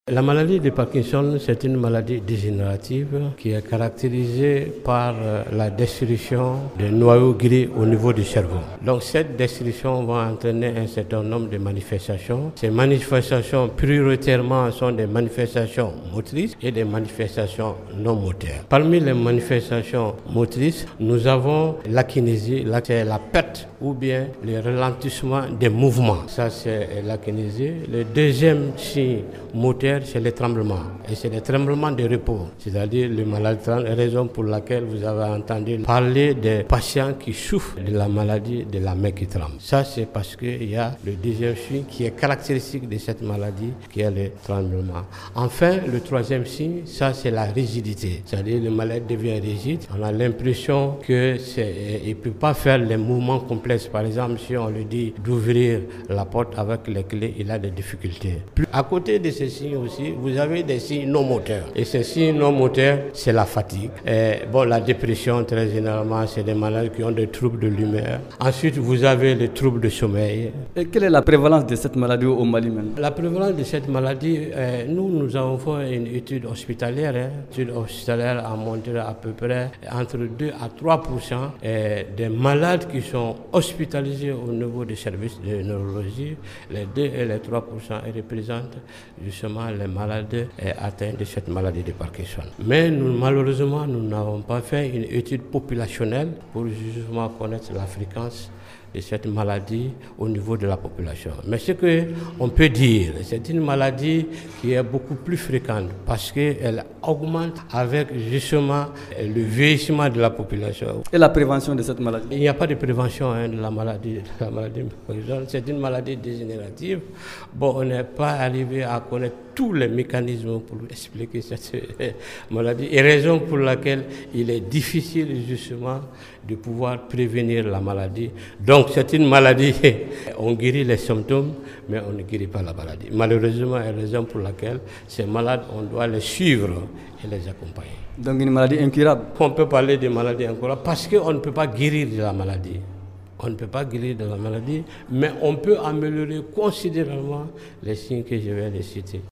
La maladie de Parkinson, c'est une maladie dégénérative qui est caractérisée par la destruction des noyaux gris au niveau du cerveau. Donc cette destruction va entraîner un certain nombre de manifestations. Ces manifestations prioritairement sont des manifestations motrices et des manifestations non motrices. Parmi les manifestations motrices, nous avons l'akinésie, c'est la perte ou bien le ralentissement des mouvements. Ça c'est l'akinésie. Le deuxième signe moteur, c'est les tremblements. Et c'est les tremblements de repos, c'est-à-dire le malade tremble, raison pour laquelle vous avez entendu parler des patients qui souffrent de la maladie de la main qui tremble. Ça, c'est parce qu'il y a le deuxième signe qui est caractéristique de cette maladie, qui est le tremblement. Enfin, le troisième signe, ça, c'est la rigidité. C'est-à-dire le malade devient rigide. On a l'impression qu'il ne peut pas faire les mouvements complexes. Par exemple, si on lui dit d'ouvrir la porte avec les clés, il a des difficultés. À côté de ces signes aussi, vous avez des signes non moteurs. Et ces signes non moteurs, c'est la fatigue. La dépression, très généralement, c'est des malades qui ont des troubles de l'humeur. Ensuite, vous avez les troubles de sommeil. Et quelle est la prévalence de cette maladie au Mali maintenant? La prévalence de cette maladie, nous avons fait une étude hospitalière. L'étude hospitalière a montré à peu près entre 2 à 3% des malades qui sont hospitalisés au niveau des services de neurologie. Les 2 et les 3% représentent justement les malades atteints de cette maladie de Parkinson. Mais malheureusement, nous n'avons pas fait une étude populationnelle pour justement connaître la fréquence de cette maladie au niveau de la population. Mais ce qu'on peut dire, c'est une maladie qui est beaucoup plus fréquente parce qu'elle augmente avec justement le vieillissement de la population. Et la prévention de cette maladie? Il n'y a pas de prévention de la maladie de Parkinson. C'est une maladie dégénérative. On n'est pas arrivé à connaître tous les mécanismes pour expliquer cette maladie et raison pour laquelle il est difficile justement de pouvoir prévenir la maladie. Donc c'est une maladie, on guérit les symptômes, mais on ne guérit pas la maladie. Malheureusement, et raison pour laquelle ces malades, on doit les suivre et les accompagner. Donc une maladie incurable? On peut parler de maladie incurable parce qu'on ne peut pas guérir de la maladie. On ne peut pas guérir de la maladie, mais on peut améliorer considérablement les signes que je viens de citer.